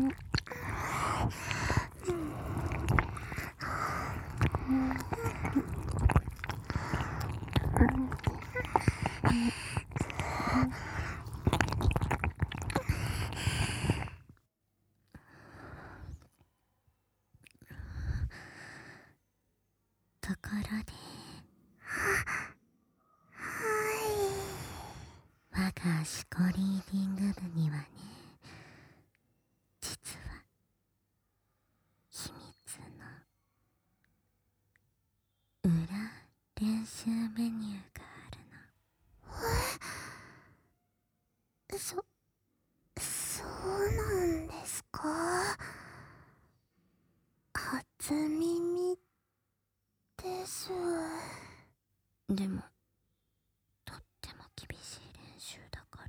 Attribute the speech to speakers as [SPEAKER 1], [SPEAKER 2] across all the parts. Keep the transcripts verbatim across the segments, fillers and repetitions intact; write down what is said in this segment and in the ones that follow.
[SPEAKER 1] ところで、我がシコリーディング部にはね、実は秘密の裏練習メニューがあるの。
[SPEAKER 2] そ、そうなんですか？初耳です。
[SPEAKER 1] でも、とっても厳しい練習だから。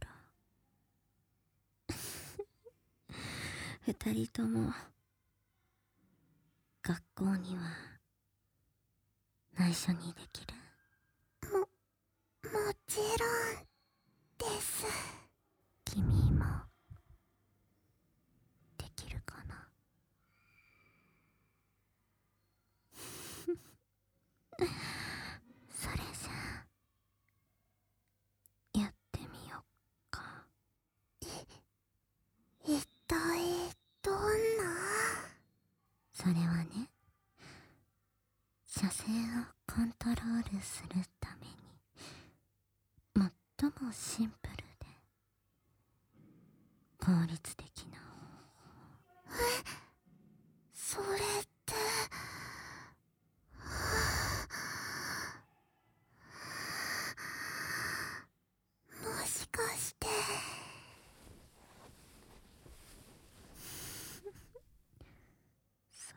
[SPEAKER 1] 二人とも、学校には内緒にできる？
[SPEAKER 2] も、もちろんです。
[SPEAKER 1] 君も、できるかな？それじゃあ、やってみよっか。
[SPEAKER 2] い、一体、どんな？
[SPEAKER 1] それはね、射精をコントロールするために、最もシンプルで、効率的な方法。
[SPEAKER 2] え、それって、もしかして。
[SPEAKER 1] そう。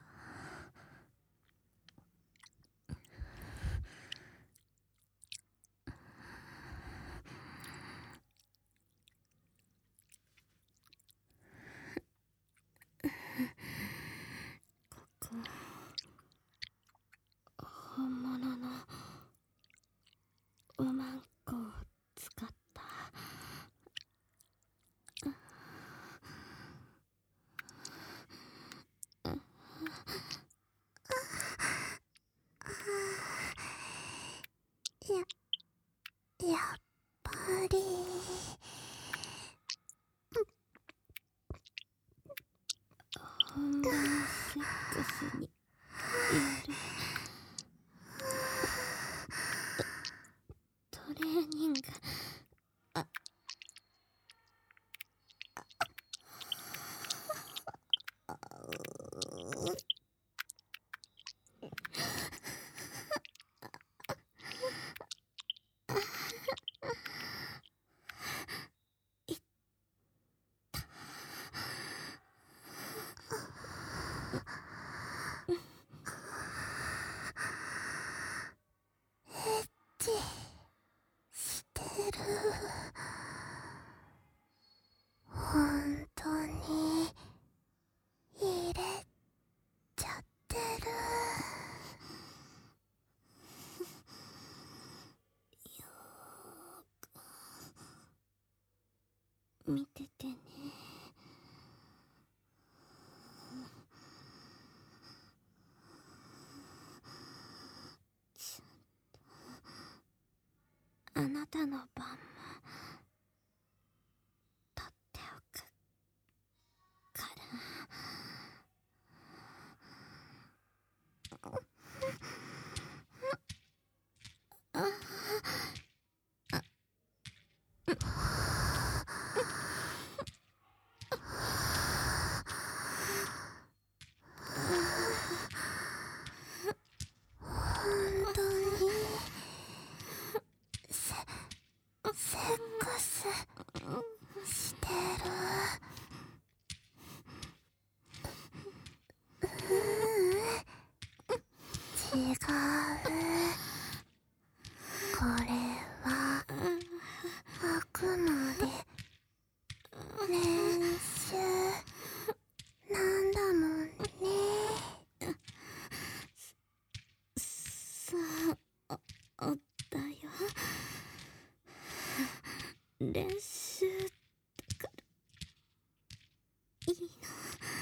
[SPEAKER 1] ここ、本物のおまんこを使った。
[SPEAKER 2] や、やっぱり。
[SPEAKER 1] 本番セックスによるトレーニング。あ
[SPEAKER 2] エッチしてる。本当に入れちゃってる。
[SPEAKER 1] よーく見ててね。ちゃんとあなたの番も取っておくから。ああ
[SPEAKER 2] 本当にセ、セックスしてる。ううん、違う。これはあくまで練習なんだもんね。
[SPEAKER 1] そうだよ。練習だからいいの。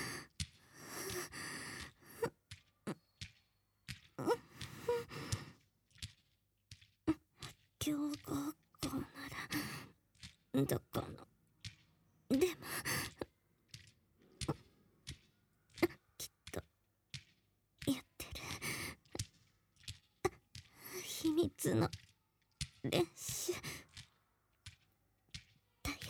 [SPEAKER 2] だからでもきっとやってる秘密の練習だよ。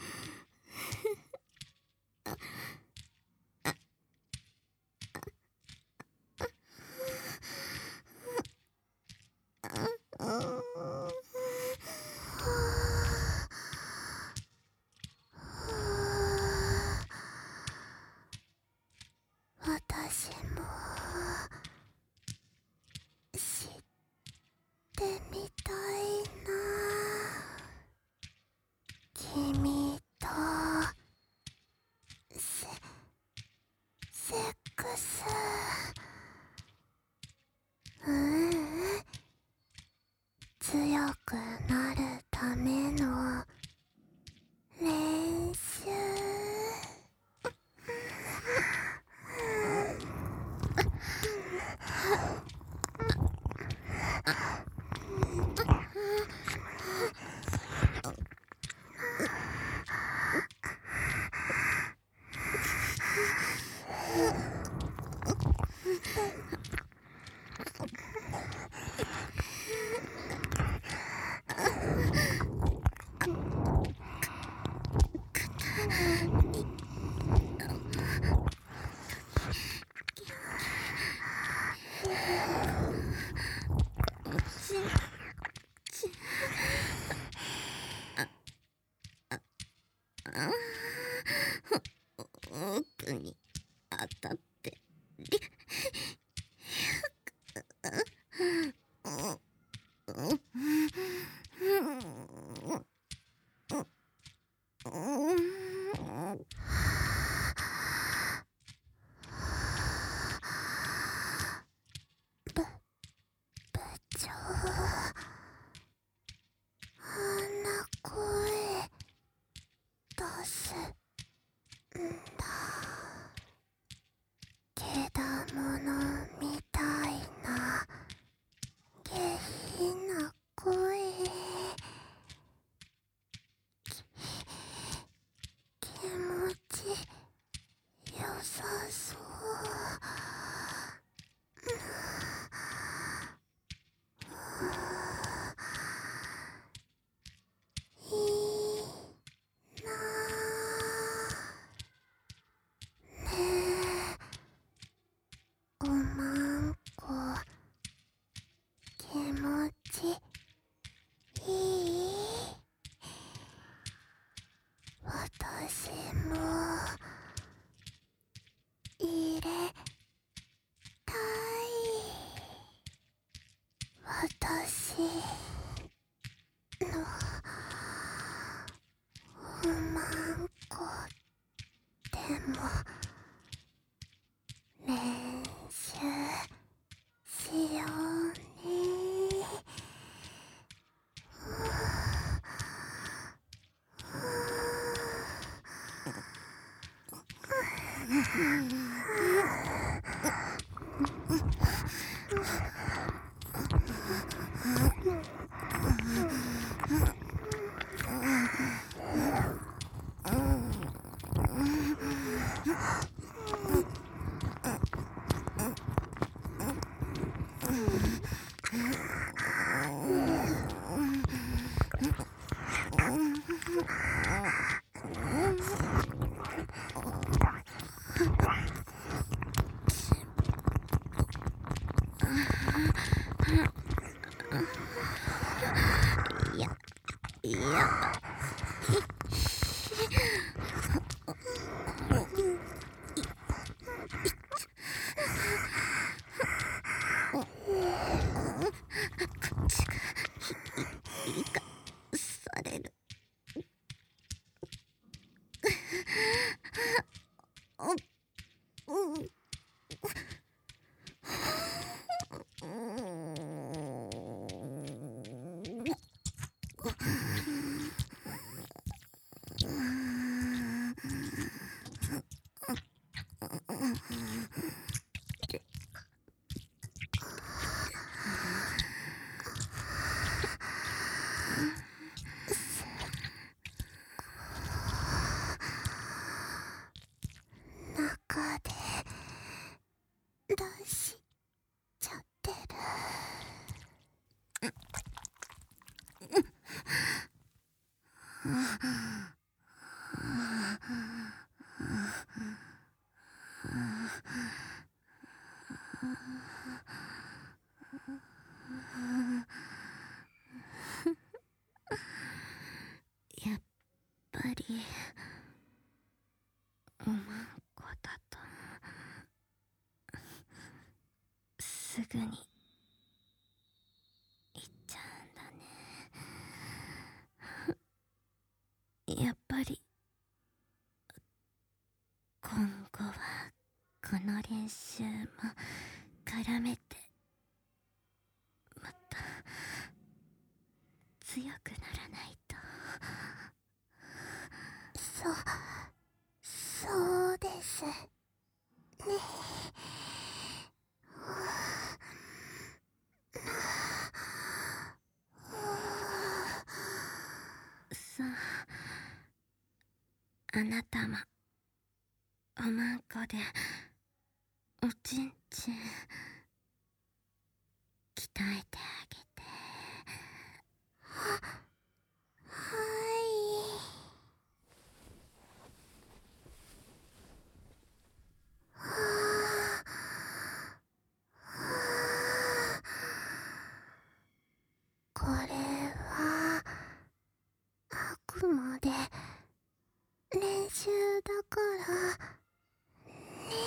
[SPEAKER 2] 私も知ってみたいな。君とセセックス。ううん強くなるための練習。奥に当たってぶ部長、あんな声出すんだ。けだものみたいな下品な声。き気持ちよさそう。いいなねえ、おまんこ気持ちいい？私も入れたい。私のおまんこでも練習しようね。いやいや口がいいかされる。
[SPEAKER 1] りおまんこだとすぐに行っちゃうんだね。やっぱり今後はこの練習も絡めてもっと強くならないと。
[SPEAKER 2] そ、そうですね。
[SPEAKER 1] さあ、あなたもおまんこでおちんちん鍛えてあげて。
[SPEAKER 2] は、はい。はあ、はあ、これはあくまで練習だからね。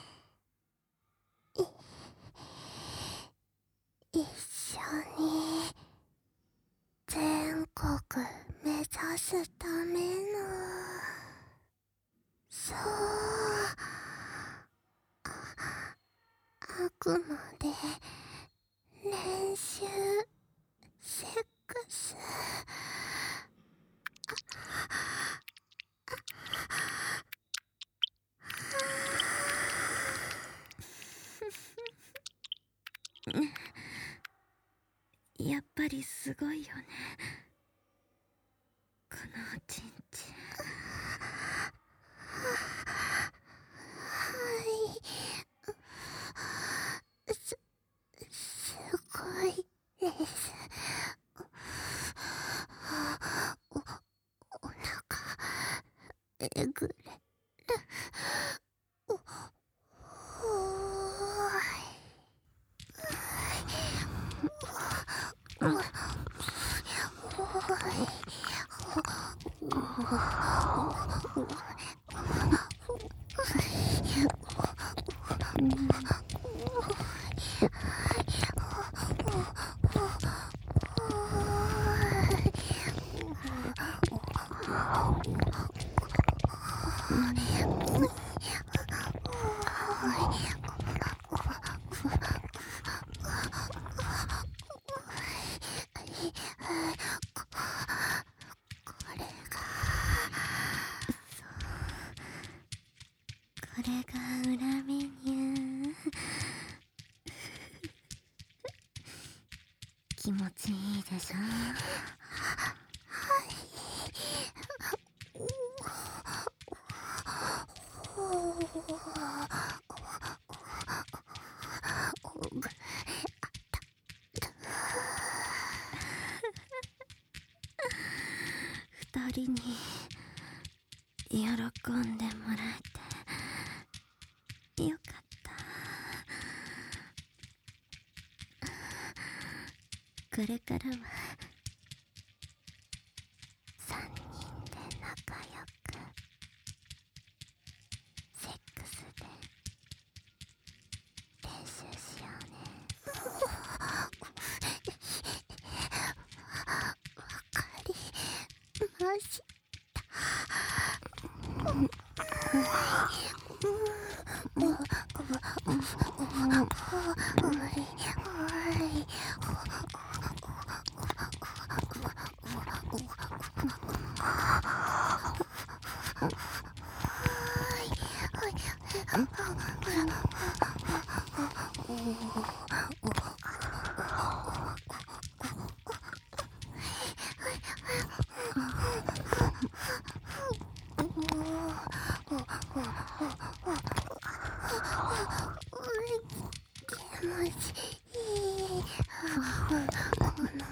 [SPEAKER 2] い一緒に全国目指すための、そう、あ、あくまで練習セックス、
[SPEAKER 1] やっぱりすごいよね、このおちんちん。
[SPEAKER 2] はい、す、すごいです。お、お腹えぐれる。お、おーい。お、お、おーい。
[SPEAKER 1] これが裏メニュー。気持ちいいでしょ。二人に喜んでもらえてよかった。これからは三人で仲良くセックスで練習しようね。
[SPEAKER 2] わかりました。気持ちいい。この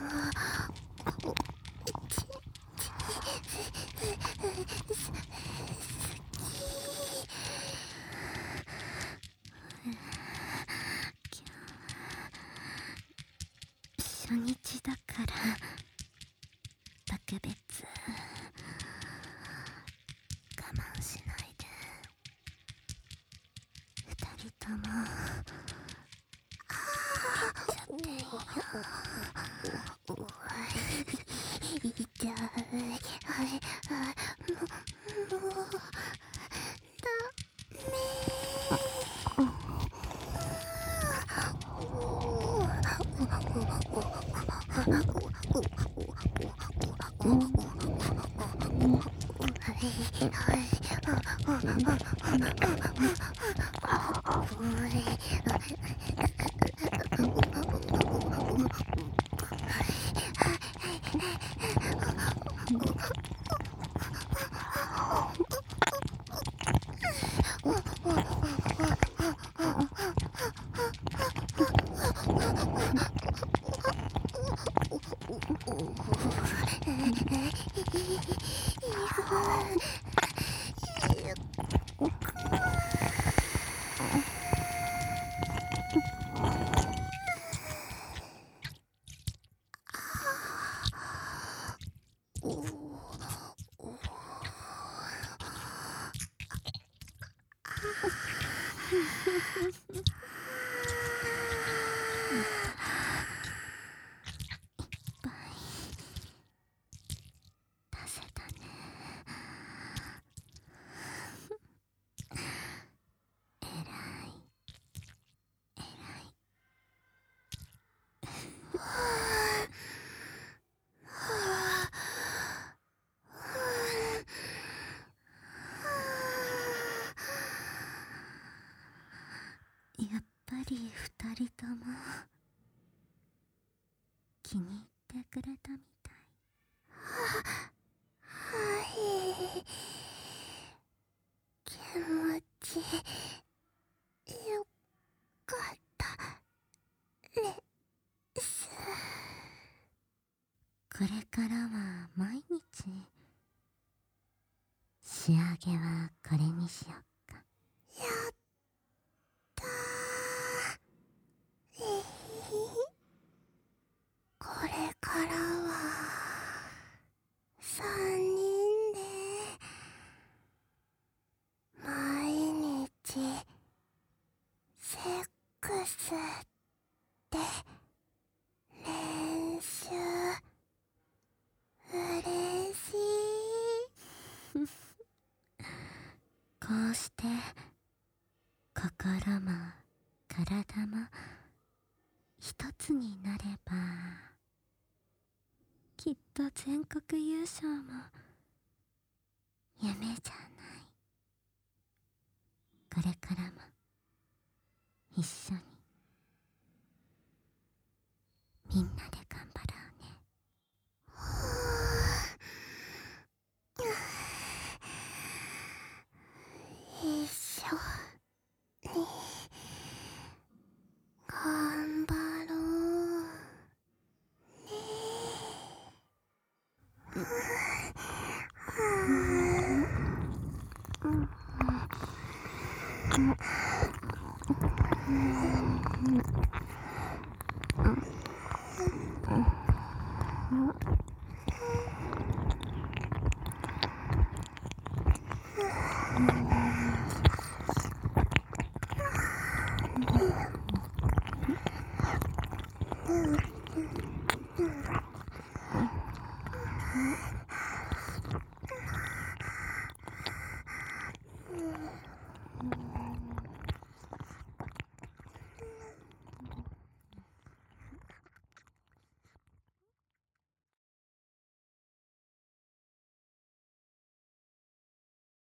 [SPEAKER 2] ち
[SPEAKER 1] 初日だから特別。
[SPEAKER 2] 痛い。もう、もう、ダ
[SPEAKER 1] 出せたね。えらいえらい。やっぱり二人とも気に入ってくれたみたい。
[SPEAKER 2] はい。気持ちよかったです。
[SPEAKER 1] これからは毎日仕上げはこれにしよっか。
[SPEAKER 2] やったー。えー、これからは三人で毎日セックスで練習。嬉しい。
[SPEAKER 1] こうして心も体も一つになれば、きっと全国優勝も夢じゃない。これからも一緒にみんなで頑張ろうね。
[SPEAKER 2] 一緒に頑張ろうね。うん。